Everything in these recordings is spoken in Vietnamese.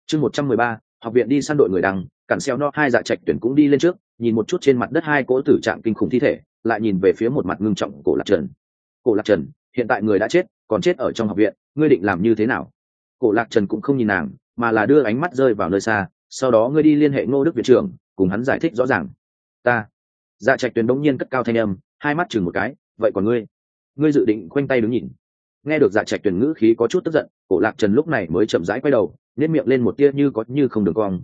Chương 113, học viện đi săn đội người đăng, cản xeo no hai dạ trạch tuyển cũng đi lên trước, nhìn một chút trên mặt đất hai cỗ tử trạng kinh khủng thi thể, lại nhìn về phía một mặt ngưng trọng Cổ Lạc Trần. Cổ Lạc Trần, hiện tại người đã chết, còn chết ở trong học viện, ngươi định làm như thế nào? Cổ Lạc Trần cũng không nhìn nàng, mà là đưa ánh mắt rơi vào nơi xa, sau đó ngươi đi liên hệ Ngô Đức viện trưởng, cùng hắn giải thích rõ ràng. Ta. Dạ trạch tuyển đống nhiên cất cao thanh âm, hai mắt chừng một cái, vậy còn ngươi dự định khoanh tay đứng nhìn? Nghe được dạ trạch tuyển ngữ khí có chút tức giận, Cổ Lạc Trần lúc này mới chậm rãi quay đầu, nếp miệng lên một tia như có như không đường cong.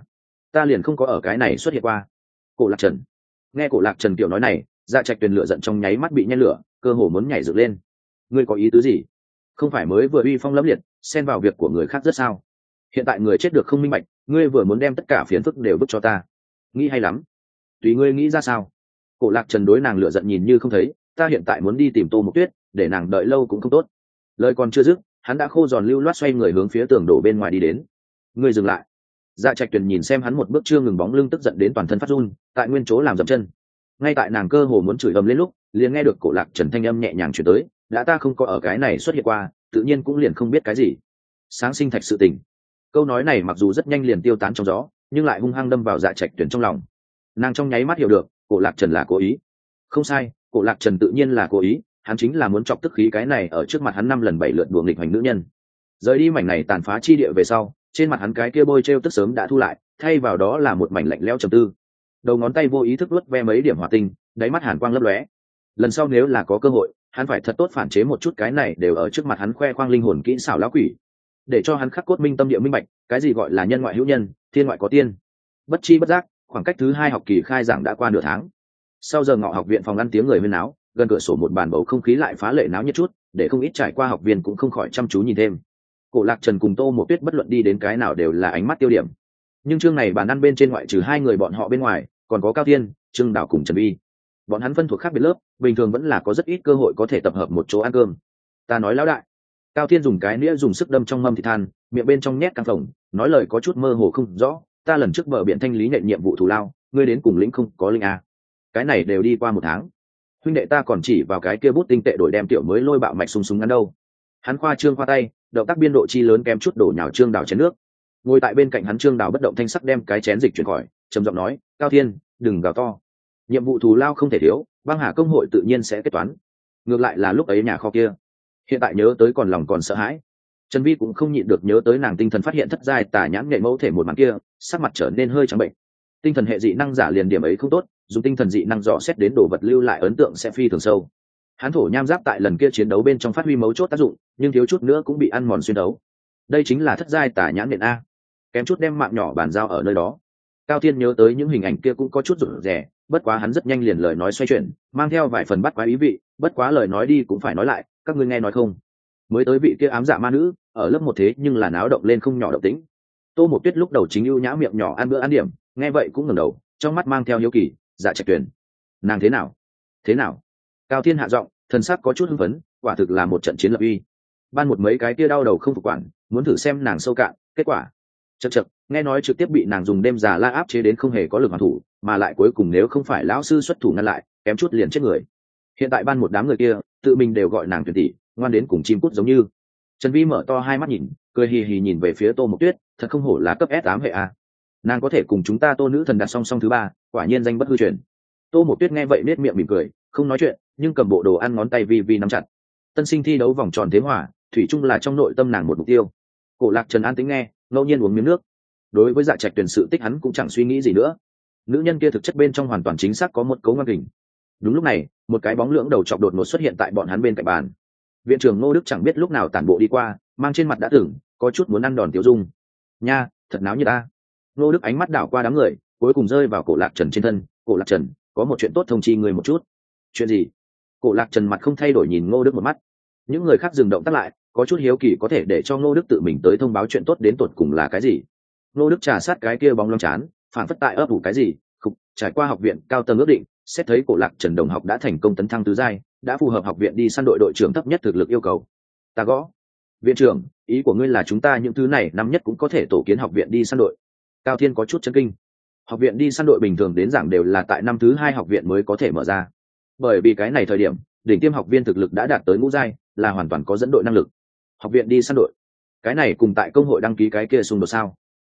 Ta liền không có ở cái này xuất hiện qua. Cổ Lạc Trần. Nghe Cổ Lạc Trần kiểu nói này, dạ trạch tuyển lửa giận trong nháy mắt bị nhen lửa, cơ hồ muốn nhảy dựng lên. Ngươi có ý tứ gì? Không phải mới vừa uy phong lẫm liệt, xen vào việc của người khác rất sao? Hiện tại người chết được không minh bạch, ngươi vừa muốn đem tất cả phiền phức đều vứt cho ta. Nghĩ hay lắm. Tùy ngươi nghĩ ra sao. Cổ Lạc Trần đối nàng lửa giận nhìn như không thấy, ta hiện tại muốn đi tìm Tô Mộc Tuyết, để nàng đợi lâu cũng không tốt. Lời còn chưa dứt, hắn đã khô giòn lưu loát xoay người hướng phía tường đổ bên ngoài đi đến. Ngươi dừng lại. Dạ trạch tuyền nhìn xem hắn một bước chưa ngừng bóng lưng, tức giận đến toàn thân phát run, tại nguyên chỗ làm dậm chân. Ngay tại nàng cơ hồ muốn chửi ầm lên lúc, liền nghe được Cổ Lạc Trần thanh âm nhẹ nhàng truyền tới, đã ta không có ở cái này xuất hiện qua, tự nhiên cũng liền không biết cái gì sáng sinh thạch sự tình. Câu nói này mặc dù rất nhanh liền tiêu tán trong gió, nhưng lại hung hăng đâm vào dạ trạch tuyển trong lòng. Nàng trong nháy mắt hiểu được, Cổ Lạc Trần là cố ý. Không sai, Cổ Lạc Trần tự nhiên là cố ý, hắn chính là muốn chọc tức khí cái này ở trước mặt hắn 5 lần 7 lượt đùa nghịch hành nữ nhân. Rời đi mảnh này tàn phá chi địa về sau, trên mặt hắn cái kia bôi treo tức sớm đã thu lại, thay vào đó là một mảnh lạnh lẽo trầm tư. Đầu ngón tay vô ý thức luốt ve mấy điểm hỏa tinh, đáy mắt hàn quang lấp lóe. Lần sau nếu là có cơ hội, hắn phải thật tốt phản chế một chút cái này đều ở trước mặt hắn khoe khoang linh hồn kỹ xảo lão quỷ, để cho hắn khắc cốt minh tâm địa minh bạch, cái gì gọi là nhân ngoại hữu nhân, thiên ngoại có tiên. Bất chi bất giác, khoảng cách thứ 2 học kỳ khai giảng đã qua nửa tháng. Sau giờ ngọ học viện phòng ăn tiếng người huyên náo, gần cửa sổ một bàn bầu không khí lại phá lệ náo nhiệt chút, để không ít trải qua học viên cũng không khỏi chăm chú nhìn thêm. Cổ Lạc Trần cùng Tô Mộc Tuyết bất luận đi đến cái nào đều là ánh mắt tiêu điểm. Nhưng chương này bàn ăn bên trên ngoại trừ 2 người bọn họ bên ngoài, còn có Cao Thiên, Trương Đào cùng Trần Vi. Bọn hắn phân thuộc khác biệt lớp, bình thường vẫn là có rất ít cơ hội có thể tập hợp một chỗ ăn cơm. Ta nói lão đại. Cao Thiên dùng cái nĩa dùng sức đâm trong mâm thịt than, miệng bên trong nhét căng phồng, nói lời có chút mơ hồ không rõ. Ta lần trước bờ biển thanh lý nhận nhiệm vụ thù lao, ngươi đến cùng lĩnh không có linh a? Cái này đều đi qua 1 tháng. Huynh đệ ta còn chỉ vào cái kia bút tinh tệ đổi đem tiểu mới lôi bạo mạch sung ngắn đâu. Hắn khoa trương khoa tay, động tác biên độ chi lớn kém chút đổ nhào Trương Đào chén nước. Ngồi tại bên cạnh hắn Trương Đào bất động thanh sắc đem cái chén dịch chuyển khỏi, trầm giọng nói, Cao Thiên, đừng gào to. Nhiệm vụ thù lao không thể thiếu, băng hà công hội tự nhiên sẽ kết toán. Ngược lại là lúc ấy nhà kho kia, hiện tại nhớ tới còn lòng còn sợ hãi. Trần Vi cũng không nhịn được nhớ tới nàng tinh thần phát hiện thất giai tà nhãn nghệ mẫu thể một màn kia, sắc mặt trở nên hơi trắng bệnh. Tinh thần hệ dị năng giả liền điểm ấy không tốt, dùng tinh thần dị năng dò xét đến đồ vật lưu lại ấn tượng sẽ phi thường sâu. Hán thổ nham giáp tại lần kia chiến đấu bên trong phát huy mấu chốt tác dụng, nhưng thiếu chút nữa cũng bị ăn mòn xuyên đấu. Đây chính là thất giai tà nhãn nện a, kém chút đem mạng nhỏ bàn giao ở nơi đó. Cao Thiên nhớ tới những hình ảnh kia cũng có chút rụt rè, bất quá hắn rất nhanh liền lời nói xoay chuyển, mang theo vài phần bắt quái ý vị, bất quá lời nói đi cũng phải nói lại, các ngươi nghe nói không? Mới tới vị kia ám dạ ma nữ, ở lớp 1 thế nhưng là náo động lên không nhỏ động tĩnh. Tô Mộc Tuyết lúc đầu chính ưu nhã miệng nhỏ ăn bữa ăn điểm, nghe vậy cũng ngẩng đầu, trong mắt mang theo hiếu kỳ, dạ trạch tuyển. Nàng thế nào? Thế nào? Cao Thiên hạ giọng, thần sắc có chút hưng phấn, quả thực là một trận chiến lập uy. Ban một mấy cái kia đau đầu không phục quản, muốn thử xem nàng sâu cạn, kết quả chậc, nghe nói trực tiếp bị nàng dùng đêm già la áp chế đến không hề có lực hoàn thủ, mà lại cuối cùng nếu không phải lão sư xuất thủ ngăn lại, kém chút liền chết người. Hiện tại ban một đám người kia, tự mình đều gọi nàng tuyển tỷ, ngoan đến cùng chim cút giống như. Trần Vi mở to hai mắt nhìn, cười hì hì nhìn về phía Tô Mộc Tuyết, thật không hổ là cấp S8 hệ a. Nàng có thể cùng chúng ta Tô nữ thần đặt song song thứ 3, quả nhiên danh bất hư truyền. Tô Mộc Tuyết nghe vậy nét miệng mỉm cười, không nói chuyện, nhưng cầm bộ đồ ăn ngón tay vi nắm chặt. Tân sinh thi đấu vòng tròn thế hòa, thủy chung là trong nội tâm nàng một mục tiêu. Cổ Lạc Trần an tĩnh nghe, ngẫu nhiên uống miếng nước. Đối với dạ trạch tuyển sự tích hắn cũng chẳng suy nghĩ gì nữa. Nữ nhân kia thực chất bên trong hoàn toàn chính xác có một cấu ngoan kình. Đúng lúc này, một cái bóng lưỡng đầu chọc đột ngột xuất hiện tại bọn hắn bên cạnh bàn. Viện trưởng Ngô Đức chẳng biết lúc nào tản bộ đi qua, mang trên mặt đã tưởng, có chút muốn ăn đòn Tiểu Dung. Nha, thật náo như ta. Ngô Đức ánh mắt đảo qua đám người, cuối cùng rơi vào Cổ Lạc Trần trên thân. Cổ Lạc Trần, có một chuyện tốt thông chi người một chút. Chuyện gì? Cổ Lạc Trần mặt không thay đổi nhìn Ngô Đức một mắt. Những người khác dừng động tác lại, có chút hiếu kỳ có thể để cho Ngô Đức tự mình tới thông báo chuyện tốt đến tột cùng là cái gì. Ngô Đức trà sát cái kia bóng loáng chán, phản phất tại ấp ủ cái gì. Khục, trải qua học viện cao tầng ước định, xét thấy Cổ Lạc Trần đồng học đã thành công tấn thăng tứ giai, đã phù hợp học viện đi săn đội đội trưởng thấp nhất thực lực yêu cầu. Ta gõ. Viện trưởng, ý của ngươi là chúng ta những thứ này năm nhất cũng có thể tổ kiến học viện đi săn đội? Cao Thiên có chút chấn kinh. Học viện đi săn đội bình thường đến giảng đều là tại năm thứ 2 học viện mới có thể mở ra. Bởi vì cái này thời điểm, đỉnh tiêm học viên thực lực đã đạt tới ngũ giai, là hoàn toàn có dẫn đội năng lực. Học viện đi săn đội, cái này cùng tại công hội đăng ký cái kia xung đột sao?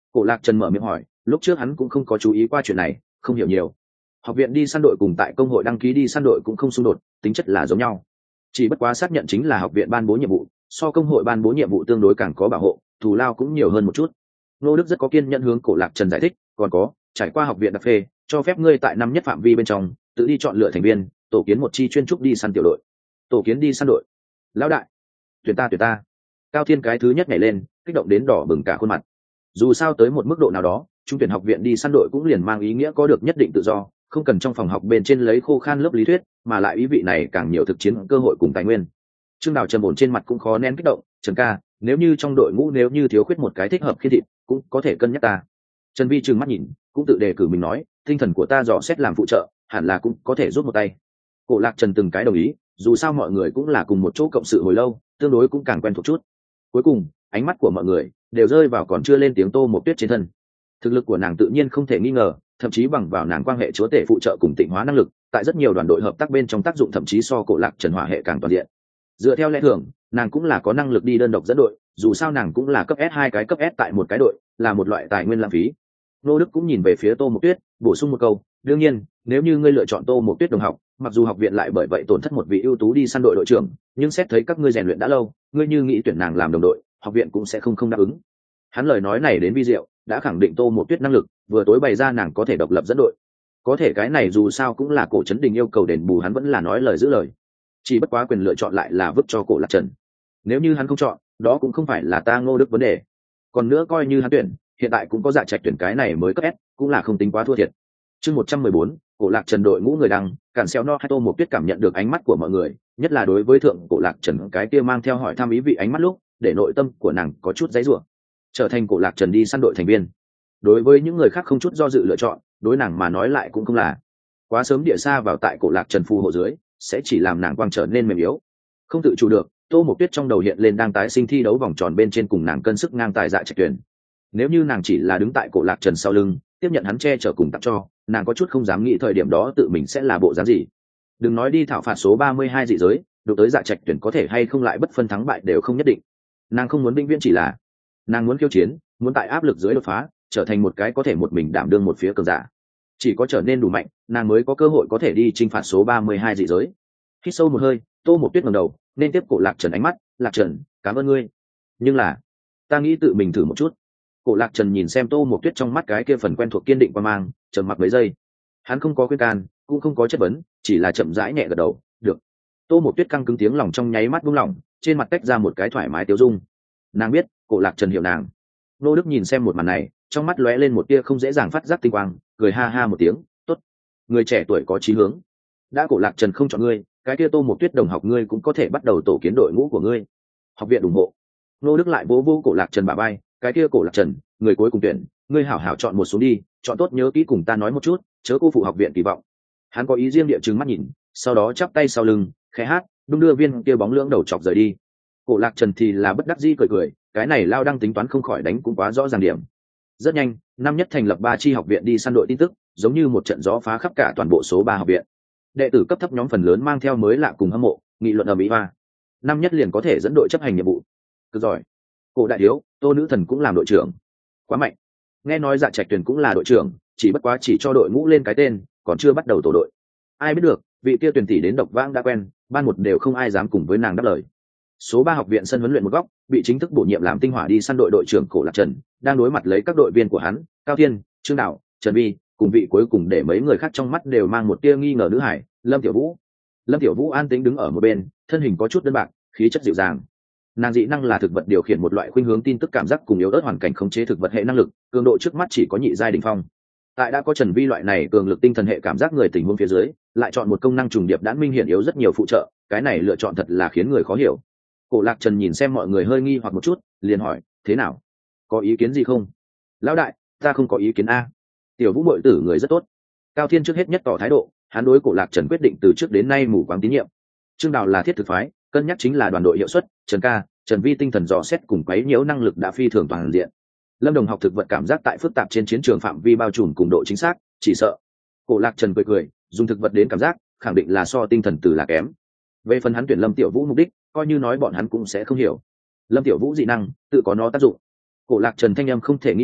Cổ Lạc Trần mở miệng hỏi, lúc trước hắn cũng không có chú ý qua chuyện này, không hiểu nhiều. Học viện đi săn đội cùng tại công hội đăng ký đi săn đội cũng không xung đột, tính chất là giống nhau. Chỉ bất quá xác nhận chính là học viện ban bố nhiệm vụ, so công hội ban bố nhiệm vụ tương đối càng có bảo hộ, thù lao cũng nhiều hơn một chút. Nô Đức rất có kiên nhẫn hướng Cổ Lạc Trần giải thích, còn có, trải qua học viện đặc phê, cho phép ngươi tại năm nhất phạm vi bên trong, tự đi chọn lựa thành viên, tổ kiến một chi chuyên trúc đi săn tiểu đội. Tổ kiến đi săn đội. Lão đại, tuyển ta. Cao Thiên cái thứ nhất nhảy lên, kích động đến đỏ bừng cả khuôn mặt. Dù sao tới một mức độ nào đó, trung tuyển học viện đi săn đội cũng liền mang ý nghĩa có được nhất định tự do, không cần trong phòng học bên trên lấy khô khan lớp lý thuyết, mà lại ý vị này càng nhiều thực chiến cơ hội cùng tài nguyên. Trương Đào trầm ổn trên mặt cũng khó nén kích động, Trần ca, nếu như trong đội ngũ nếu như thiếu khuyết một cái thích hợp khiên thịt, cũng có thể cân nhắc ta. Trần Vi trừng mắt nhìn, cũng tự đề cử mình nói, tinh thần của ta dò xét làm phụ trợ, hẳn là cũng có thể giúp một tay. Cổ Lạc Trần từng cái đồng ý, dù sao mọi người cũng là cùng một chỗ cộng sự hồi lâu, tương đối cũng càng quen thuộc chút. Cuối cùng, ánh mắt của mọi người đều rơi vào còn chưa lên tiếng Tô Mộc Tuyết trên thân. Thực lực của nàng tự nhiên không thể nghi ngờ, thậm chí bằng vào nàng quan hệ chúa tể phụ trợ cùng tịnh hóa năng lực, tại rất nhiều đoàn đội hợp tác bên trong tác dụng thậm chí so Cổ Lạc Trần hỏa hệ càng toàn diện. Dựa theo lẽ thường, nàng cũng là có năng lực đi đơn độc dẫn đội, dù sao nàng cũng là cấp S, hai cái cấp S tại một cái đội, là một loại tài nguyên lãng phí. Nô Đức cũng nhìn về phía Tô Mộc Tuyết, bổ sung một câu, đương nhiên, nếu như ngươi lựa chọn Tô Mộc Tuyết đồng học, mặc dù học viện lại bởi vậy tổn thất một vị ưu tú đi săn đội đội trưởng, nhưng xét thấy các ngươi rèn luyện đã lâu, ngươi như nghĩ tuyển nàng làm đồng đội, học viện cũng sẽ không đáp ứng. Hắn lời nói này đến vi diệu, đã khẳng định Tô Mộc Tuyết năng lực, vừa tối bày ra nàng có thể độc lập dẫn đội. Có thể cái này dù sao cũng là Cổ Chấn Đình yêu cầu đền bù, hắn vẫn là nói lời giữ lời. Chỉ bất quá quyền lựa chọn lại là vứt cho Cổ Lạc Trần. Nếu như hắn không chọn, đó cũng không phải là ta Ngô Đức vấn đề. Còn nữa coi như hắn tuyển, hiện tại cũng có Dạ Trạch tuyển cái này mới cấp S, cũng là không tính quá thua thiệt. Chương 114, Cổ Lạc Trần đội ngũ người đăng, cản xeo no hai Tô Mộc Tuyết cảm nhận được ánh mắt của mọi người, nhất là đối với thượng Cổ Lạc Trần cái kia mang theo hỏi thăm ý vị ánh mắt lúc, để nội tâm của nàng có chút giãy giụa. Trở thành Cổ Lạc Trần đi săn đội thành viên. Đối với những người khác không chút do dự lựa chọn, đối nàng mà nói lại cũng không là. Quá sớm địa xa vào tại Cổ Lạc Trần phù hộ dưới, sẽ chỉ làm nàng quang trở nên mềm yếu. Không tự chủ được, Tô Mộc Tuyết trong đầu hiện lên đang tái sinh thi đấu vòng tròn bên trên cùng nàng cân sức ngang tài Dạ Trạch tuyển. Nếu như nàng chỉ là đứng tại Cổ Lạc Trần sau lưng, tiếp nhận hắn che chở cùng tặng cho, nàng có chút không dám nghĩ thời điểm đó tự mình sẽ là bộ dáng gì. Đừng nói đi thảo phạt số 32 dị giới, đụng tới Dạ Trạch tuyển có thể hay không lại bất phân thắng bại đều không nhất định. Nàng không muốn vĩnh viễn chỉ là, nàng muốn khiêu chiến, muốn tại áp lực dưới đột phá, trở thành một cái có thể một mình đảm đương một phía cường giả. Chỉ có trở nên đủ mạnh, nàng mới có cơ hội có thể đi chinh phạt số 32 dị giới. Hít sâu một hơi, Tô Mộc Tuyết ngẩng đầu, nên tiếp Cổ Lạc Trần ánh mắt, "Lạc Trần, cảm ơn ngươi. Nhưng là, ta nghĩ tự mình thử một chút." Cổ Lạc Trần nhìn xem Tô Mộc Tuyết trong mắt cái kia phần quen thuộc kiên định qua mang, trầm mặc mấy giây. Hắn không có khuyên can, cũng không có chất vấn, chỉ là chậm rãi nhẹ gật đầu, "Được." Tô Mộc Tuyết căng cứng tiếng lòng trong nháy mắt buông lỏng, trên mặt tách ra một cái thoải mái tiêu dung. Nàng biết, Cổ Lạc Trần hiểu nàng. Nô Đức nhìn xem một màn này, trong mắt lóe lên một tia không dễ dàng phát giác tinh quang, cười ha ha một tiếng, "Tốt, người trẻ tuổi có chí hướng. Đã Cổ Lạc Trần không chọn ngươi, cái kia Tô Mộc Tuyết đồng học ngươi cũng có thể bắt đầu tổ kiến đội ngũ của ngươi." Học viện ủng hộ. Nô Đức lại vỗ vỗ Cổ Lạc Trần bả vai, "Cái kia Cổ Lạc Trần, người cuối cùng tuyển, ngươi hảo hảo chọn một xuống đi, chọn tốt nhớ kỹ cùng ta nói một chút, chớ cô phụ học viện kỳ vọng." Hắn có ý riêng địa trừng mắt nhìn, sau đó chắp tay sau lưng, khẽ hát, đung đưa viên kia bóng lưỡng đầu chọc rời đi. Cổ Lạc Trần thì là bất đắc dĩ cười cười, cái này lao đang tính toán không khỏi đánh cũng quá rõ ràng điểm. Rất nhanh, năm nhất thành lập 3 chi học viện đi săn đội tin tức, giống như một trận gió phá khắp cả toàn bộ số 3 học viện. Đệ tử cấp thấp nhóm phần lớn mang theo mới lạ cùng hâm mộ, nghị luận ở mỹ hoa. Năm nhất liền có thể dẫn đội chấp hành nhiệm vụ. Cực giỏi. Cổ đại thiếu, Tô nữ thần cũng làm đội trưởng. Quá mạnh. Nghe nói Dạ Trạch Tuyền cũng là đội trưởng, chỉ bất quá chỉ cho đội ngũ lên cái tên, còn chưa bắt đầu tổ đội. Ai biết được, vị kia Tuyền tỷ đến độc vãng đã quen, ban một đều không ai dám cùng với nàng đáp lời. Số 3 học viện sân huấn luyện một góc, bị chính thức bổ nhiệm làm tinh hỏa đi săn đội đội trưởng Cổ Lạc Trần, đang đối mặt lấy các đội viên của hắn, Cao Thiên, Trương Đạo, Trần Vi, cùng vị cuối cùng để mấy người khác trong mắt đều mang một tia nghi ngờ nữ hải, Lâm Tiểu Vũ. Lâm Tiểu Vũ an tĩnh đứng ở một bên, thân hình có chút đơn bạc, khí chất dịu dàng. Nàng dị năng là thực vật điều khiển một loại khuynh hướng tin tức cảm giác cùng yếu ớt hoàn cảnh khống chế thực vật hệ năng lực, cường độ trước mắt chỉ có nhị giai đỉnh phong. Tại đã có Trần Vi loại này cường lực tinh thần hệ cảm giác người tình huống phía dưới, lại chọn một công năng trùng điệp đãn minh hiển yếu rất nhiều phụ trợ, cái này lựa chọn thật là khiến người khó hiểu. Cổ Lạc Trần nhìn xem mọi người hơi nghi hoặc một chút, liền hỏi, "Thế nào? Có ý kiến gì không?" "Lão đại, ta không có ý kiến a." Tiểu Vũ muội tử người rất tốt. Cao Thiên trước hết nhất tỏ thái độ, hắn đối Cổ Lạc Trần quyết định từ trước đến nay mù quáng tín nhiệm. Trương Đào là thiết thực phái, cân nhắc chính là đoàn đội hiệu suất, Trần ca, Trần Vi tinh thần dò xét cùng quấy nhiễu năng lực đã phi thường toàn diện. Lâm Đồng học thực vật cảm giác tại phức tạp trên chiến trường phạm vi bao trùm cùng độ chính xác, chỉ sợ. Cổ Lạc Trần cười cười, dùng thực vật đến cảm giác, khẳng định là so tinh thần từ là kém. Về phần hắn tuyển Lâm Tiểu Vũ mục đích, coi như nói bọn hắn cũng sẽ không hiểu. Lâm Tiểu Vũ dị năng, tự có nó tác dụng. Cổ Lạc Trần thanh âm không thể nghi ngờ,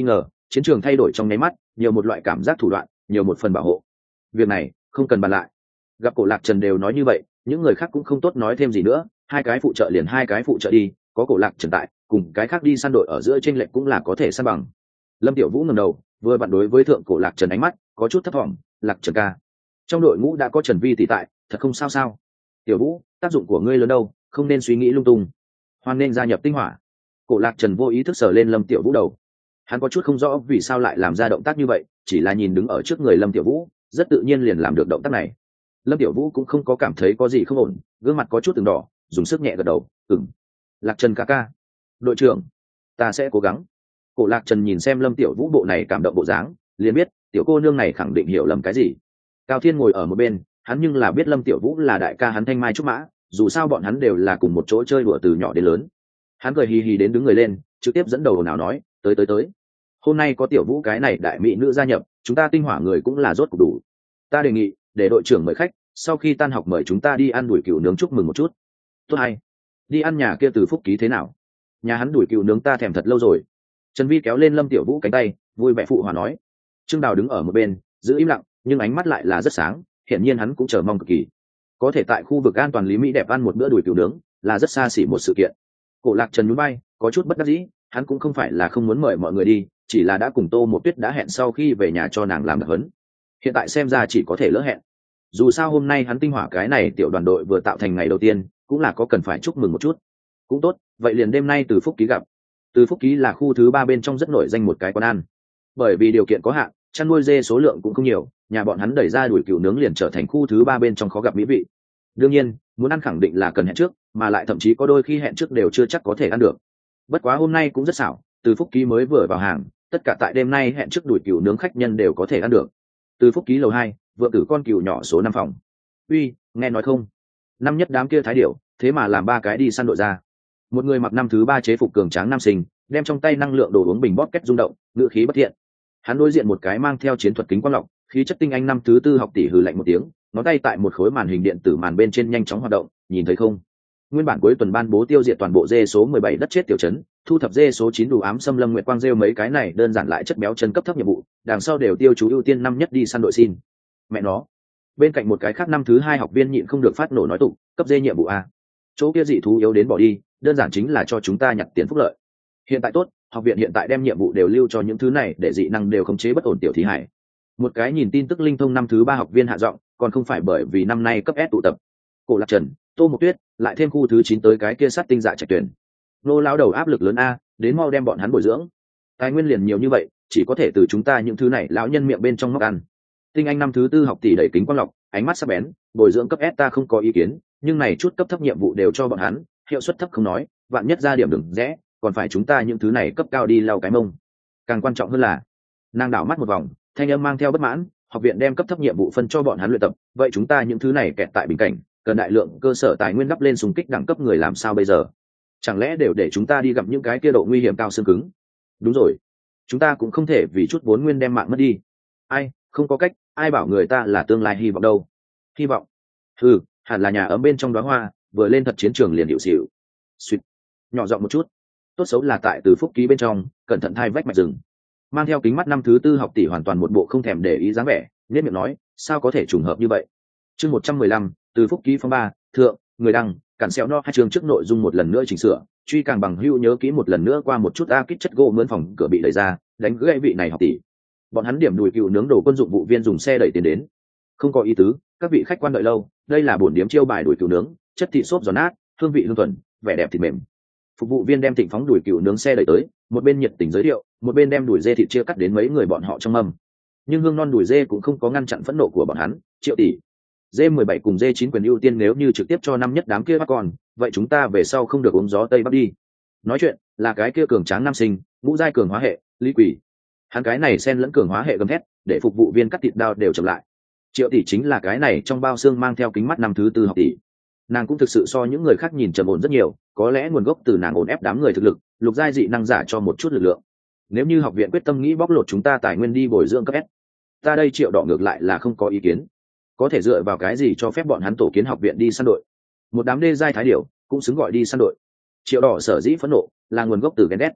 chiến trường thay đổi trong nháy mắt, nhiều một loại cảm giác thủ đoạn, nhiều một phần bảo hộ. Việc này không cần bàn lại. Gặp Cổ Lạc Trần đều nói như vậy, những người khác cũng không tốt nói thêm gì nữa, hai cái phụ trợ liền hai cái phụ trợ đi, có Cổ Lạc Trần tại, cùng cái khác đi săn đội ở giữa chênh lệch cũng là có thể san bằng. Lâm Tiểu Vũ ngẩng đầu, vừa vặn đối với thượng Cổ Lạc Trần ánh mắt có chút thấp thỏm, "Lạc Trần ca, trong đội ngũ đã có Trần Vi tỷ tại, thật không sao sao?" "Tiểu Vũ, tác dụng của ngươi lớn đâu, không nên suy nghĩ lung tung. Hoan nên gia nhập tinh hỏa." Cổ Lạc Trần vô ý thức sờ lên Lâm Tiểu Vũ đầu. Hắn có chút không rõ vì sao lại làm ra động tác như vậy, chỉ là nhìn đứng ở trước người Lâm Tiểu Vũ, rất tự nhiên liền làm được động tác này. Lâm Tiểu Vũ cũng không có cảm thấy có gì không ổn, gương mặt có chút từng đỏ, dùng sức nhẹ gật đầu, "Ừm. Lạc Trần ca ca. Đội trưởng, ta sẽ cố gắng." Cổ Lạc Trần nhìn xem Lâm Tiểu Vũ bộ này cảm động bộ dáng, liền biết tiểu cô nương này khẳng định hiểu lầm cái gì. Cao Thiên ngồi ở một bên, hắn nhưng là biết Lâm Tiểu Vũ là đại ca hắn Thanh Mai Trúc Mã, dù sao bọn hắn đều là cùng một chỗ chơi đùa từ nhỏ đến lớn. Hắn cười hì hì đến đứng người lên, trực tiếp dẫn đầu nào nói, tới. Hôm nay có Tiểu Vũ cái này đại mỹ nữ gia nhập, chúng ta tinh hỏa người cũng là rốt cục đủ. Ta đề nghị để đội trưởng mời khách, sau khi tan học mời chúng ta đi ăn đùi cừu nướng chúc mừng một chút." "Tốt hay. Đi ăn nhà kia Từ Phúc Ký thế nào? Nhà hắn đùi cừu nướng ta thèm thật lâu rồi." Trần Vi kéo lên Lâm Tiểu Vũ cánh tay, vui vẻ phụ hòa nói. Trương Đào đứng ở một bên, giữ im lặng, nhưng ánh mắt lại là rất sáng, hiển nhiên hắn cũng chờ mong cực kỳ. Có thể tại khu vực an toàn Lý Mỹ đẹp ăn một bữa đùi cừu nướng, là rất xa xỉ một sự kiện. Cổ Lạc Trần nhún vai, có chút bất đắc dĩ, hắn cũng không phải là không muốn mời mọi người đi, chỉ là đã cùng Tô Một Tuyết đã hẹn sau khi về nhà cho nàng làm đặc huấn. Hiện tại xem ra chỉ có thể lỡ hẹn. Dù sao hôm nay hắn tinh hỏa cái này tiểu đoàn đội vừa tạo thành ngày đầu tiên, cũng là có cần phải chúc mừng một chút. Cũng tốt, vậy liền đêm nay Từ Phúc Ký gặp. Từ Phúc Ký là khu thứ 3 bên trong rất nổi danh một cái quán ăn. Bởi vì điều kiện có hạn, chăn nuôi dê số lượng cũng không nhiều, nhà bọn hắn đẩy ra đuổi cừu nướng liền trở thành khu thứ 3 bên trong khó gặp mỹ vị. Đương nhiên, muốn ăn khẳng định là cần hẹn trước, mà lại thậm chí có đôi khi hẹn trước đều chưa chắc có thể ăn được. Bất quá hôm nay cũng rất xảo, Từ Phúc Ký mới vừa vào hàng, tất cả tại đêm nay hẹn trước đuổi cừu nướng khách nhân đều có thể ăn được. Từ Phúc Ký lầu 2, vượng tử con cừu nhỏ số 5 phòng. "Uy, nghe nói không? Năm nhất đám kia thái điểu, thế mà làm 3 cái đi săn đội ra." Một người mặc năm thứ 3 chế phục cường tráng nam sinh, đem trong tay năng lượng đồ uống bình bóp két rung động, ngữ khí bất thiện. Hắn đối diện một cái mang theo chiến thuật kính quang lọc, khí chất tinh anh năm thứ 4 học tỷ hừ lạnh một tiếng, ngón tay tại một khối màn hình điện tử màn bên trên nhanh chóng hoạt động, "Nhìn thấy không? Nguyên bản cuối tuần ban bố tiêu diệt toàn bộ dê số 17 đất chết tiểu trấn, thu thập dê số 9 đủ ám xâm lâm nguyệt quang rêu mấy cái này đơn giản lại chất béo chân cấp thấp nhiệm vụ, đằng sau đều tiêu chú ưu tiên năm nhất đi săn đội xin." Mẹ nó. Bên cạnh một cái khác năm thứ 2 học viên nhịn không được phát nổ nói tụng, "Cấp dê nhiệm vụ a. Chỗ kia dị thú yếu đến bỏ đi, đơn giản chính là cho chúng ta nhặt tiền phúc lợi. Hiện tại tốt, học viện hiện tại đem nhiệm vụ đều lưu cho những thứ này để dị năng đều khống chế bất ổn tiểu thí hải." Một cái nhìn tin tức linh thông năm thứ 3 học viên hạ giọng, còn không phải bởi vì năm nay cấp S tụ tập. Cổ Lạc Trần, Tô Một Tuyết, lại thêm khu thứ 9 tới cái kia sát tinh dạ trạch tuyển. Nô lão đầu áp lực lớn a, đến mau đem bọn hắn bồi dưỡng. Tài nguyên liền nhiều như vậy, chỉ có thể từ chúng ta những thứ này lão nhân miệng bên trong móc ăn. Tinh anh năm thứ 4 học tỷ đẩy kính quang lọc, ánh mắt sắc bén, bồi dưỡng cấp S ta không có ý kiến, nhưng này chút cấp thấp nhiệm vụ đều cho bọn hắn, hiệu suất thấp không nói, vạn nhất ra điểm đừng rẽ, còn phải chúng ta những thứ này cấp cao đi lau cái mông. Càng quan trọng hơn là, nàng đảo mắt một vòng, thanh âm mang theo bất mãn, học viện đem cấp thấp nhiệm vụ phân cho bọn hắn luyện tập, vậy chúng ta những thứ này kẹt tại bình cảnh, cần đại lượng cơ sở tài nguyên đắp lên xung kích đẳng cấp người làm sao bây giờ? Chẳng lẽ đều để chúng ta đi gặp những cái kia độ nguy hiểm cao xương cứng? Đúng rồi, chúng ta cũng không thể vì chút vốn nguyên đem mạng mất đi. Ai, không có cách, ai bảo người ta là tương lai hy vọng đâu. Hy vọng? Ừ, hẳn là nhà ấm bên trong đóa hoa, vừa lên thật chiến trường liền hiệu xịu. Suýt, nhỏ giọng một chút. Tốt xấu là tại Từ Phúc Ký bên trong, cẩn thận thay vách mạch rừng. Mang theo kính mắt năm thứ 4 học tỷ hoàn toàn một bộ không thèm để ý dáng vẻ, nhếch miệng nói, sao có thể trùng hợp như vậy? Chương 115, Từ Phúc Ký phong 3, thượng, người đăng, cản xéo no hai chương trước nội dung một lần nữa chỉnh sửa, truy càng bằng hữu nhớ kỹ một lần nữa qua một chút kích chất gỗ mướn phòng cửa bị đẩy ra, đánh gãy vị này học tỷ. Bọn hắn điểm đùi cừu nướng đồ quân dụng vụ viên dùng xe đẩy tiền đến. Không có ý tứ, các vị khách quan đợi lâu, đây là bổn điếm chiêu bài đùi cừu nướng, chất thịt xốp giòn nát, hương vị hương thuần, vẻ đẹp thịt mềm. Phục vụ viên đem Thịnh Phóng đùi cừu nướng xe đẩy tới, một bên nhiệt tình giới thiệu, một bên đem đùi dê thịt chia cắt đến mấy người bọn họ trong mâm. Nhưng hương non đùi dê cũng không có ngăn chặn phẫn nộ của bọn hắn, Triệu tỷ, dê 17 cùng dê 9 quyền ưu tiên nếu như trực tiếp cho năm nhất đám kia bắt con, vậy chúng ta về sau không được uống gió tây bắc đi. Nói chuyện là cái kia cường tráng nam sinh, ngũ giai cường hóa hệ, Lý Quỷ. Hắn cái này xen lẫn cường hóa hệ gầm thét, để phục vụ viên cắt thịt đao đều chậm lại. Triệu tỷ chính là cái này trong bao xương mang theo kính mắt năm thứ 4 học tỷ. Nàng cũng thực sự so những người khác nhìn trầm ổn rất nhiều, có lẽ nguồn gốc từ nàng ổn ép đám người thực lực, lục giai dị năng giả cho một chút lực lượng. Nếu như học viện quyết tâm nghĩ bóc lột chúng ta tài nguyên đi bồi dưỡng cấp S, ta đây Triệu đỏ ngược lại là không có ý kiến. Có thể dựa vào cái gì cho phép bọn hắn tổ kiến học viện đi săn đội? Một đám đê giai thái điểu cũng xứng gọi đi săn đội. Triệu đỏ sở dĩ phẫn nộ là nguồn gốc từ ghen ghét.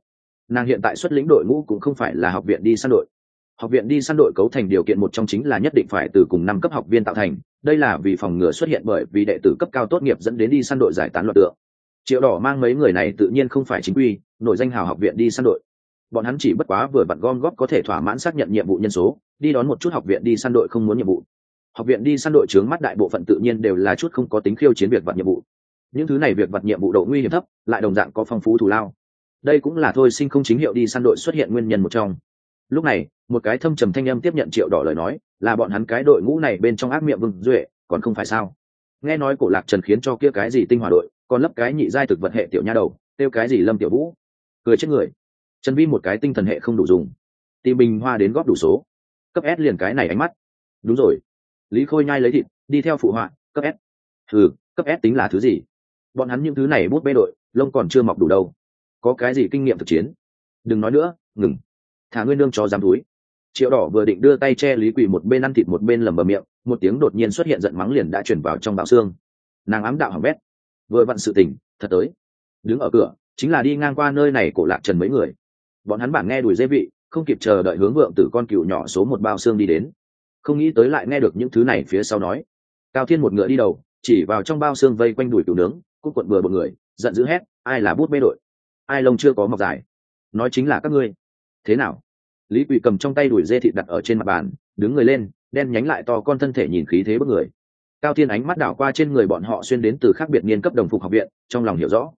Nàng hiện tại xuất lĩnh đội ngũ cũng không phải là học viện đi săn đội. Học viện đi săn đội cấu thành điều kiện một trong chính là nhất định phải từ cùng 5 cấp học viên tạo thành, đây là vì phòng ngừa xuất hiện bởi vì đệ tử cấp cao tốt nghiệp dẫn đến đi săn đội giải tán loạt tượng. Triệu Đỏ mang mấy người này tự nhiên không phải chính quy nội danh hào học viện đi săn đội, bọn hắn chỉ bất quá vừa vặn gom góp có thể thỏa mãn xác nhận nhiệm vụ nhân số, đi đón một chút học viện đi săn đội không muốn nhiệm vụ. Học viện đi săn đội chướng mắt đại bộ phận tự nhiên đều là chút không có tính khiêu chiến việc vặt nhiệm vụ. Những thứ này việc vặt nhiệm vụ độ nguy hiểm thấp, lại đồng dạng có phong phú thù lao. Đây cũng là thôi sinh không chính hiệu đi săn đội xuất hiện nguyên nhân một trong. Lúc này, một cái thâm trầm thanh âm tiếp nhận Triệu Đỏ lời nói, là bọn hắn cái đội ngũ này bên trong ác miệng Vương Duệ, còn không phải sao? Nghe nói Cổ Lạc Trần khiến cho kia cái gì tinh hỏa đội, còn lấp cái nhị giai thực vật hệ tiểu nha đầu, tiêu cái gì Lâm Tiểu Vũ, cười chết người. Trần Vi một cái tinh thần hệ không đủ dùng, tìm bình hoa đến góp đủ số, cấp S liền cái này ánh mắt. Đúng rồi, Lý Khôi nhai lấy thịt, đi theo phụ họa, cấp S. Cấp S tính là thứ gì? Bọn hắn những thứ này bút bê đội, lông còn chưa mọc đủ đâu, có cái gì kinh nghiệm thực chiến? Đừng nói nữa, ngừng, thả ngươi nương chó dám túi. Triệu Đỏ vừa định đưa tay che Lý Quỳ một bên ăn thịt một bên lẩm bẩm miệng, một tiếng đột nhiên xuất hiện giận mắng liền đã chuyển vào trong bạo xương. Nàng ám đạo hỏng bét, vừa vặn sự tình thật tới, đứng ở cửa chính là đi ngang qua nơi này Cổ Lạc Trần mấy người. Bọn hắn bản nghe đùi dê vị, không kịp chờ đợi hướng Vượng Tử con cừu nhỏ số 1 bao xương đi đến, không nghĩ tới lại nghe được những thứ này phía sau nói. Cao Thiên một ngựa đi đầu, chỉ vào trong bao xương vây quanh đùi cừu nướng, cút quận bừa một người, giận dữ hét, ai là bút bê đội, ai lông chưa có mọc dài, nói chính là các ngươi. Thế nào? Lý Quỳ cầm trong tay đùi dê thịt đặt ở trên mặt bàn, đứng người lên, đen nhánh lại to con thân thể nhìn khí thế bức người. Cao Thiên ánh mắt đảo qua trên người bọn họ xuyên đến từ khác biệt niên cấp đồng phục học viện, trong lòng hiểu rõ.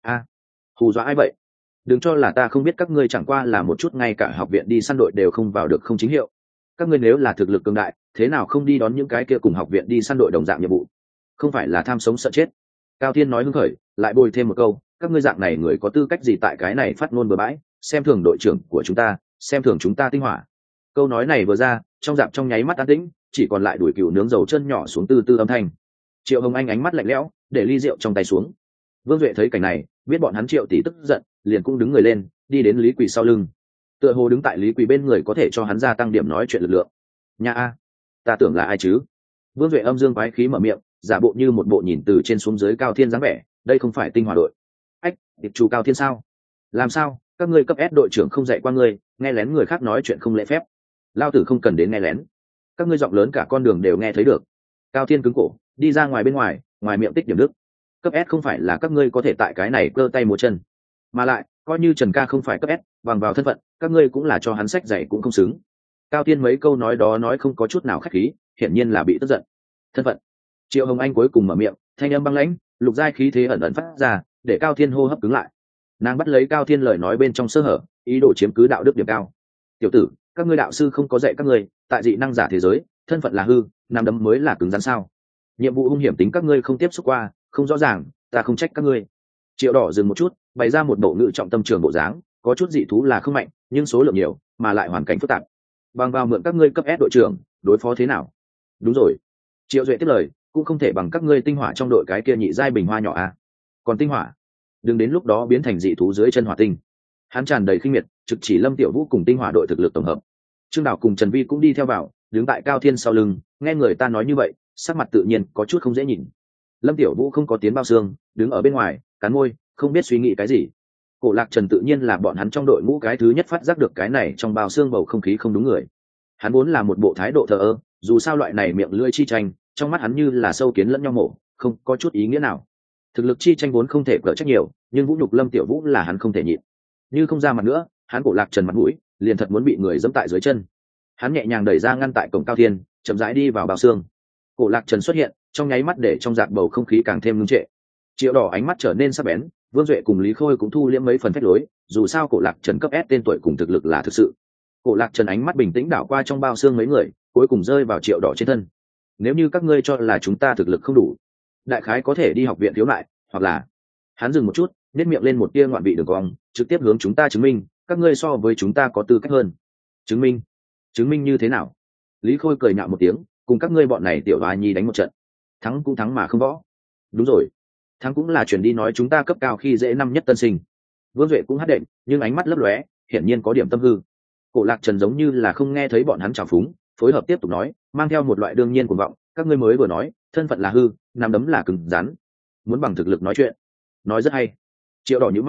Hù dọa ai vậy? Đừng cho là ta không biết các ngươi chẳng qua là một chút ngay cả học viện đi săn đội đều không vào được không chính hiệu. Các ngươi nếu là thực lực cường đại, thế nào không đi đón những cái kia cùng học viện đi săn đội đồng dạng nhiệm vụ? Không phải là tham sống sợ chết. Cao Thiên nói hứng khởi, lại bồi thêm một câu, các ngươi dạng này người có tư cách gì tại cái này phát ngôn bừa bãi, xem thường đội trưởng của chúng ta, xem thường chúng ta tinh hỏa. Câu nói này vừa ra, trong dạp trong nháy mắt an tĩnh, chỉ còn lại đuổi cừu nướng dầu chân nhỏ xuống từ từ âm thanh. Triệu Hồng Anh ánh mắt lạnh lẽo, để ly rượu trong tay xuống. Vương Duệ thấy cảnh này, biết bọn hắn Triệu tỷ tức giận, liền cũng đứng người lên, đi đến Lý Quỳ sau lưng. Tựa hồ đứng tại Lý Quỳ bên người có thể cho hắn gia tăng điểm nói chuyện lực lượng. Nha a, ta tưởng là ai chứ? Vương Duệ âm dương quái khí mở miệng, giả bộ như một bộ nhìn từ trên xuống dưới Cao Thiên dáng vẻ, đây không phải tinh hỏa đội. Ách, điệp chủ Cao Thiên sao? Làm sao? Các ngươi cấp S đội trưởng không dạy qua ngươi, nghe lén người khác nói chuyện không lễ phép. Lao tử không cần đến nghe lén. Các ngươi giọng lớn cả con đường đều nghe thấy được. Cao Thiên cứng cổ, đi ra ngoài bên ngoài, ngoài miệng tích điểm đức. Cấp S không phải là các ngươi có thể tại cái này cơ tay múa chân. Mà lại, coi như Trần Ca không phải cấp S, bằng vào thân phận, các ngươi cũng là cho hắn sách dạy cũng không xứng. Cao Thiên mấy câu nói đó nói không có chút nào khách khí, hiển nhiên là bị tức giận. Thân phận. Triệu Hồng Anh cuối cùng mở miệng, thanh âm băng lãnh, lục giai khí thế ẩn ẩn phát ra, để Cao Thiên hô hấp cứng lại. Nàng bắt lấy Cao Thiên lời nói bên trong sơ hở, ý đồ chiếm cứ đạo đức điểm cao. Tiểu tử, các ngươi đạo sư không có dạy các ngươi, tại dị năng giả thế giới, thân phận là hư, nắm đấm mới là cứng rắn sao? Nhiệm vụ hung hiểm tính các ngươi không tiếp xúc qua, không rõ ràng, ta không trách các ngươi. Triệu Đỏ dừng một chút, bày ra một bộ ngữ trọng tâm trường bộ dáng, có chút dị thú là không mạnh, nhưng số lượng nhiều, mà lại hoàn cảnh phức tạp. Bằng vào mượn các ngươi cấp S đội trưởng, đối phó thế nào? Đúng rồi. Triệu Duệ tiếp lời, cũng không thể bằng các ngươi tinh hỏa trong đội cái kia nhị giai bình hoa nhỏ à? Còn tinh hỏa, đừng đến lúc đó biến thành dị thú dưới chân hỏa tinh. Hắn tràn đầy khinh miệt, trực chỉ Lâm Tiểu Vũ cùng tinh hỏa đội thực lực tổng hợp. Trương Đào cùng Trần Vi cũng đi theo vào, đứng tại Cao Thiên sau lưng, nghe người ta nói như vậy, sắc mặt tự nhiên có chút không dễ nhìn. Lâm Tiểu Vũ không có tiến bao xương, đứng ở bên ngoài, cắn môi, không biết suy nghĩ cái gì. Cổ Lạc Trần tự nhiên là bọn hắn trong đội ngũ cái thứ nhất phát giác được cái này trong bao xương bầu không khí không đúng người. Hắn vốn là một bộ thái độ thờ ơ, dù sao loại này miệng lưỡi chi tranh, trong mắt hắn như là sâu kiến lẫn nhau mổ, không có chút ý nghĩa nào. Thực lực chi tranh vốn không thể cỡ trách nhiều, nhưng vũ nhục Lâm Tiểu Vũ là hắn không thể nhịn. Như không ra mặt nữa, hắn Cổ Lạc Trần mặt mũi, liền thật muốn bị người giẫm tại dưới chân. Hắn nhẹ nhàng đẩy ra ngăn tại cổng Cao Thiên, chậm rãi đi vào bao xương. Cổ Lạc Trần xuất hiện, trong nháy mắt để trong dạp bầu không khí càng thêm ngưng trệ. Triệu Đỏ ánh mắt trở nên sắc bén, Vương Duệ cùng Lý Khôi cũng thu liễm mấy phần phách lối, dù sao Cổ Lạc Trần cấp S tên tuổi cùng thực lực là thực sự. Cổ Lạc Trần ánh mắt bình tĩnh đảo qua trong bao xương mấy người, cuối cùng rơi vào Triệu Đỏ trên thân. Nếu như các ngươi cho là chúng ta thực lực không đủ, đại khái có thể đi học viện thiếu lại, hoặc là... Hắn dừng một chút, nhếch miệng lên một tia ngoạn vị đường cong, trực tiếp hướng chúng ta chứng minh, các ngươi so với chúng ta có tư cách hơn. Chứng minh? Chứng minh như thế nào? Lý Khôi cười nhạo một tiếng, cùng các ngươi bọn này tiểu hoa nhi đánh một trận, thắng cũng thắng mà không võ. Đúng rồi, thắng cũng là chuyển đi nói chúng ta cấp cao khi dễ năm nhất tân sinh. Vương Duệ cũng hát đệm, nhưng ánh mắt lấp lóe, hiển nhiên có điểm tâm hư. Cổ Lạc Trần giống như là không nghe thấy bọn hắn chào phúng, phối hợp tiếp tục nói, mang theo một loại đương nhiên cuồng vọng, các ngươi mới vừa nói, thân phận là hư, nắm đấm là cứng rắn, muốn bằng thực lực nói chuyện. Nói rất hay. Triệu Đỏ nhíu mày,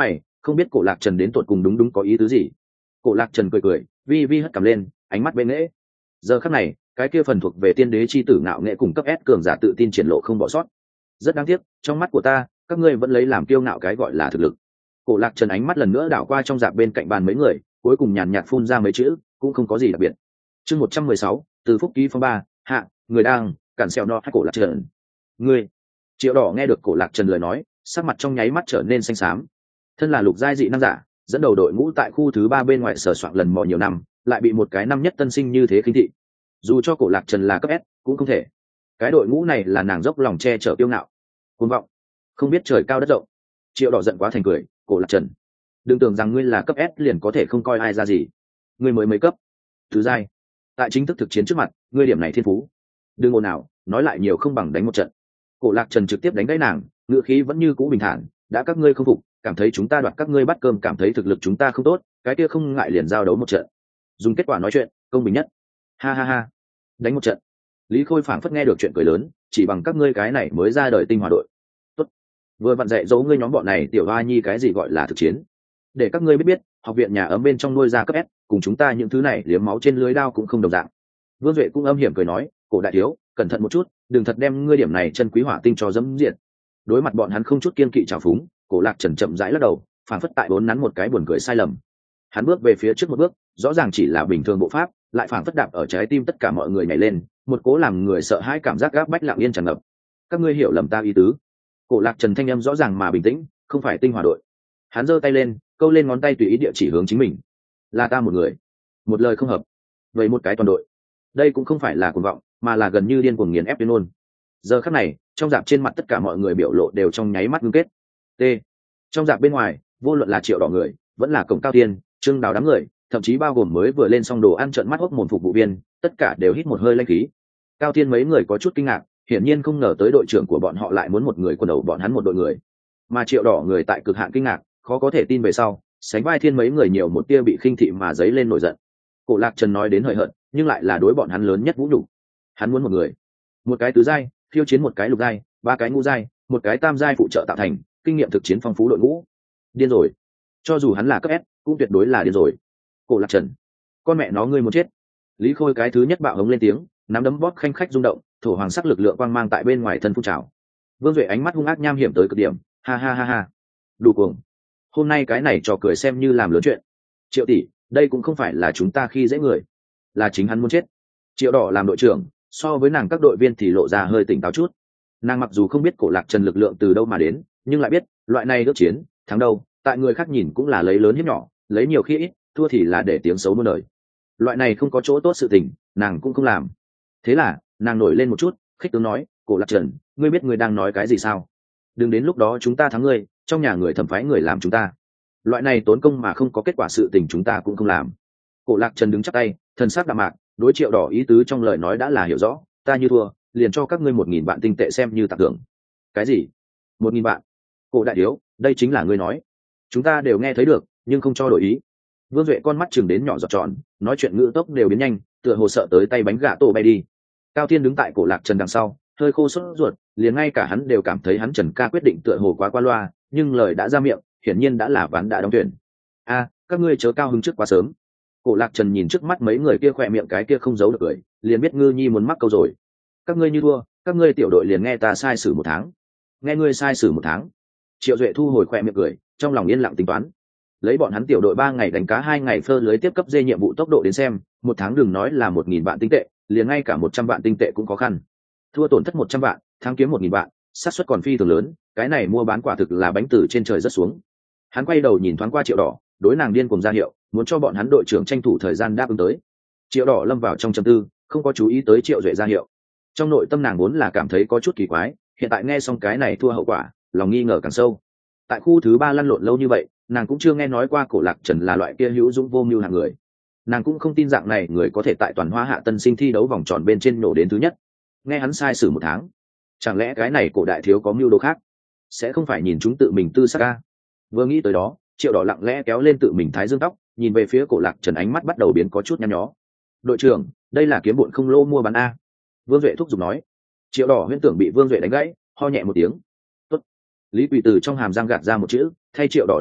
không biết cổ lạc trần đến tột cùng đúng đúng có ý tứ gì. Cổ lạc trần cười cười, vi vi hất cằm lên, ánh mắt bên nghễ. Giờ khắc này, cái kia phần thuộc về tiên đế chi tử ngạo nghệ cùng cấp S cường giả tự tin triển lộ không bỏ sót. Rất đáng tiếc, trong mắt của ta, các ngươi vẫn lấy làm kiêu ngạo cái gọi là thực lực. Cổ lạc trần ánh mắt lần nữa đảo qua trong dạp bên cạnh bàn mấy người, cuối cùng nhàn nhạt phun ra mấy chữ, cũng không có gì đặc biệt. Chương 116, từ phúc ký phong ba, hạ, người đang cản xèo no hay cổ lạc trần. Ngươi. Triệu Đỏ nghe được cổ lạc trần lời nói, sắc mặt trong nháy mắt trở nên xanh xám. Thân là lục giai dị năng giả, dẫn đầu đội ngũ tại khu thứ 3 bên ngoài sở soạn lần mò nhiều năm, lại bị một cái năm nhất tân sinh như thế khinh thị. Dù cho cổ lạc trần là cấp S, cũng không thể. Cái đội ngũ này là nàng dốc lòng che chở kiêu ngạo, cuồng vọng, không biết trời cao đất rộng. Triệu Đỏ giận quá thành cười, cổ lạc trần, đừng tưởng rằng ngươi là cấp S liền có thể không coi ai ra gì. Ngươi mới mấy cấp thứ giai, tại chính thức thực chiến trước mặt, ngươi điểm này thiên phú, đừng ồn nào, nói lại nhiều không bằng đánh một trận. Cổ lạc trần trực tiếp đánh gãy nàng, ngữ khí vẫn như cũ bình thản, đã các ngươi không phục, cảm thấy chúng ta đoạt các ngươi bắt cơm, cảm thấy thực lực chúng ta không tốt, cái kia không ngại liền giao đấu một trận, dùng kết quả nói chuyện, công bình nhất. Ha ha ha, đánh một trận. Lý Khôi phảng phất nghe được chuyện cười lớn, chỉ bằng các ngươi cái này mới ra đời tinh hòa đội. Tốt, vừa vặn dạy dỗ ngươi nhóm bọn này tiểu hoa nhi cái gì gọi là thực chiến, để các ngươi biết biết, học viện nhà ấm bên trong nuôi ra cấp S, cùng chúng ta những thứ này liếm máu trên lưới đao cũng không đồng dạng. Vương Duệ cũng âm hiểm cười nói, cổ đại thiếu, cẩn thận một chút, đừng thật đem ngươi điểm này chân quý hỏa tinh cho dẫm diệt. Đối mặt bọn hắn không chút kiên kỵ trào phúng, cổ lạc trần chậm rãi lắc đầu, phảng phất tại bốn nắn một cái buồn cười sai lầm. Hắn bước về phía trước một bước, rõ ràng chỉ là bình thường bộ pháp, lại phảng phất đạp ở trái tim tất cả mọi người nhảy lên, một cố làm người sợ hãi cảm giác gáp bách lặng yên tràn ngập. Các ngươi hiểu lầm ta ý tứ. Cổ lạc trần thanh âm rõ ràng mà bình tĩnh, không phải tinh hòa đội. Hắn giơ tay lên, câu lên ngón tay tùy ý địa chỉ hướng chính mình. Là ta một người, một lời không hợp, vậy một cái toàn đội. Đây cũng không phải là cuồng vọng, mà là gần như điên cuồng nghiền ép tuyên ngôn. Giờ khắc này, trong dạp trên mặt tất cả mọi người biểu lộ đều trong nháy mắt ngưng kết. T. Trong dạp bên ngoài, vô luận là Triệu Đỏ người, vẫn là Cổng Cao Tiên, Trương Đào đám người, thậm chí bao gồm mới vừa lên xong đồ ăn trợn mắt hốc mồm phục vụ viên, tất cả đều hít một hơi lãnh khí. Cao Tiên mấy người có chút kinh ngạc, hiển nhiên không ngờ tới đội trưởng của bọn họ lại muốn một người quân đầu bọn hắn một đội người. Mà Triệu Đỏ người tại cực hạn kinh ngạc, khó có thể tin về sau, sánh vai Thiên mấy người nhiều một tia bị khinh thị mà giấy lên nổi giận. Cổ Lạc Trần nói đến hời hợt, nhưng lại là đối bọn hắn lớn nhất vũ nhục. Hắn muốn một người, một cái tứ giai, phiêu chiến một cái lục giai, ba cái ngũ giai, một cái tam giai phụ trợ tạo thành, kinh nghiệm thực chiến phong phú đội ngũ. Điên rồi. Cho dù hắn là cấp S, cũng tuyệt đối là điên rồi. Cổ Lạc Trần, con mẹ nó ngươi muốn chết. Lý Khôi cái thứ nhất bạo hống lên tiếng, nắm đấm bóp khanh khách rung động, thổ hoàng sắc lực lượng quang mang tại bên ngoài thân phun trào. Vương Duệ ánh mắt hung ác nham hiểm tới cực điểm, ha ha ha ha. Đủ cuồng. Hôm nay cái này trò cười xem như làm lớn chuyện. Triệu tỷ, đây cũng không phải là chúng ta khi dễ người, là chính hắn muốn chết. Triệu Đỏ làm đội trưởng, so với nàng các đội viên thì lộ ra hơi tỉnh táo chút. Nàng mặc dù không biết Cổ Lạc Trần lực lượng từ đâu mà đến, nhưng lại biết loại này ước chiến thắng đâu, tại người khác nhìn cũng là lấy lớn hiếp nhỏ, lấy nhiều khi ít, thua thì là để tiếng xấu muôn đời. Loại này không có chỗ tốt sự tình, nàng cũng không làm. Thế là nàng nổi lên một chút, khích tướng nói, Cổ Lạc Trần, ngươi biết ngươi đang nói cái gì sao? Đừng đến lúc đó chúng ta thắng ngươi, trong nhà người thẩm phái người làm chúng ta. Loại này tốn công mà không có kết quả sự tình chúng ta cũng không làm. Cổ Lạc Trần đứng chắp tay, thần sắc đạm mạc, đối Triệu Đỏ ý tứ trong lời nói đã là hiểu rõ, ta như thua, liền cho các ngươi 1.000 vạn tinh tệ xem như tặng thưởng. Cái gì? 1.000 vạn? Cổ đại thiếu, đây chính là ngươi nói. Chúng ta đều nghe thấy được, nhưng không cho đổi ý. Vương Duệ con mắt chừng đến nhỏ giọt tròn, nói chuyện ngữ tốc đều biến nhanh, tựa hồ sợ tới tay bánh gà tổ bay đi. Cao Thiên đứng tại Cổ Lạc Trần đằng sau, hơi khô sốt ruột, liền ngay cả hắn đều cảm thấy hắn Trần ca quyết định tựa hồ quá qua loa, nhưng lời đã ra miệng, hiển nhiên đã là ván đã đóng tuyển. A, các ngươi chớ cao hứng trước quá sớm. Cổ Lạc Trần nhìn trước mắt mấy người kia khỏe miệng cái kia không giấu được cười, liền biết Ngư Nhi muốn mắc câu rồi. Các ngươi như thua, các ngươi tiểu đội liền nghe ta sai sử 1 tháng. Nghe ngươi sai sử 1 tháng. Triệu Duệ thu hồi khỏe miệng cười, trong lòng yên lặng tính toán. Lấy bọn hắn tiểu đội 3 ngày đánh cá 2 ngày phơ lưới tiếp cấp dê nhiệm vụ tốc độ đến xem, 1 tháng đừng nói là 1.000 vạn tinh tệ, liền ngay cả 100 vạn tinh tệ cũng khó khăn. Thua tổn thất 100 vạn, thắng kiếm 1.000 vạn, xác suất còn phi thường lớn, cái này mua bán quả thực là bánh từ trên trời rớt xuống. Hắn quay đầu nhìn thoáng qua Triệu Đỏ, đối nàng điên cuồng ra hiệu, muốn cho bọn hắn đội trưởng tranh thủ thời gian đáp ứng tới. Triệu Đỏ lâm vào trong trầm tư, không có chú ý tới Triệu Duệ ra hiệu. Trong nội tâm nàng vốn là cảm thấy có chút kỳ quái, hiện tại nghe xong cái này thua hậu quả, lòng nghi ngờ càng sâu. Tại khu thứ 3 lăn lộn lâu như vậy, nàng cũng chưa nghe nói qua Cổ Lạc Trần là loại kia hữu dũng vô mưu hạng người. Nàng cũng không tin dạng này người có thể tại toàn Hoa Hạ Tân Sinh thi đấu vòng tròn bên trên nổ đến thứ nhất. Nghe hắn sai sử 1 tháng, chẳng lẽ cái này Cổ đại thiếu có mưu đồ khác, sẽ không phải nhìn chúng tự mình tư xác ca. Vừa nghĩ tới đó, Triệu Đỏ lặng lẽ kéo lên tự mình thái dương tóc, nhìn về phía Cổ Lạc Trần, ánh mắt bắt đầu biến có chút nhăn nhó. Đội trưởng, đây là kiếm bộn không lô mua bán a. Vương Duệ thúc giục nói. Triệu Đỏ huyễn tưởng bị Vương Duệ đánh gãy, ho nhẹ một tiếng. Tốt. Lý Quỳ từ trong hàm răng gạt ra một chữ, thay Triệu Đỏ đồng ý,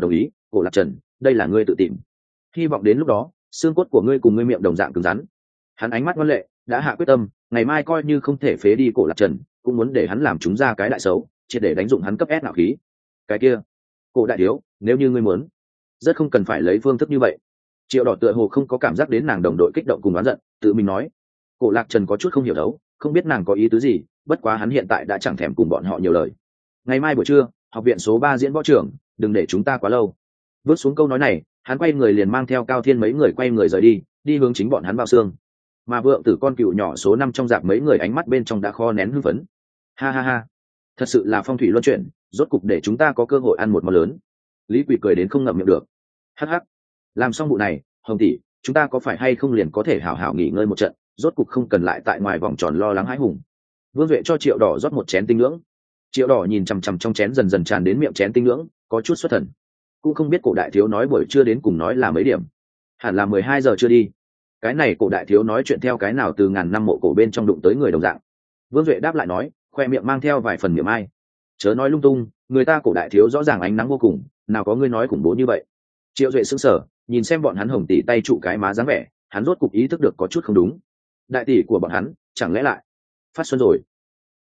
cổ lạc trần, đây là ngươi tự tìm, hy vọng đến lúc đó xương cốt của ngươi cùng ngươi miệng đồng dạng cứng rắn. Hắn ánh mắt ngoan lệ, đã hạ quyết tâm ngày mai coi như không thể phế đi cổ lạc trần cũng muốn để hắn làm chúng ra cái đại xấu, triệt để đánh dụng hắn cấp ép nạo khí. Cái kia cổ đại thiếu, nếu như ngươi muốn, rất không cần phải lấy phương thức như vậy. Triệu Đỏ tựa hồ không có cảm giác đến nàng đồng đội kích động cùng oán giận, tự mình nói. Cổ lạc trần có chút không hiểu đấu, không biết nàng có ý tứ gì, bất quá hắn hiện tại đã chẳng thèm cùng bọn họ nhiều lời. Ngày mai buổi trưa, học viện số 3 diễn võ trưởng, đừng để chúng ta quá lâu. Vớt xuống câu nói này, hắn quay người liền mang theo Cao Thiên mấy người quay người rời đi, đi hướng chính bọn hắn bao xương. Mà Vượng Tử con cựu nhỏ số 5 trong dạp mấy người ánh mắt bên trong đã kho nén hưng phấn. Ha ha ha, thật sự là phong thủy luân chuyển, rốt cục để chúng ta có cơ hội ăn một món lớn. Lý Quỷ cười đến không ngậm miệng được. Hắc hắc, làm xong vụ này, Hồng tỷ, chúng ta có phải hay không liền có thể hảo hảo nghỉ ngơi một trận, rốt cục không cần lại tại ngoài vòng tròn lo lắng hãi hùng. Vương Duệ cho Triệu Đỏ rót một chén tinh ngưỡng. Triệu Đỏ nhìn chằm chằm trong chén dần dần tràn đến miệng chén tinh ngưỡng, có chút xuất thần. Cũng không biết cổ đại thiếu nói buổi trưa đến cùng nói là mấy điểm, hẳn là 12 giờ chưa đi. Cái này cổ đại thiếu nói chuyện theo cái nào từ ngàn năm mộ cổ bên trong đụng tới người đồng dạng. Vương Duệ đáp lại nói, khoe miệng mang theo vài phần miệng ai. Chớ nói lung tung, người ta cổ đại thiếu rõ ràng ánh nắng vô cùng, nào có ngươi nói khủng bố như vậy. Triệu Duệ sững sờ, nhìn xem bọn hắn Hồng tỷ tay trụ cái má dáng vẻ, hắn rốt cục ý thức được có chút không đúng. Đại tỷ của bọn hắn chẳng lẽ lại phát xuân rồi?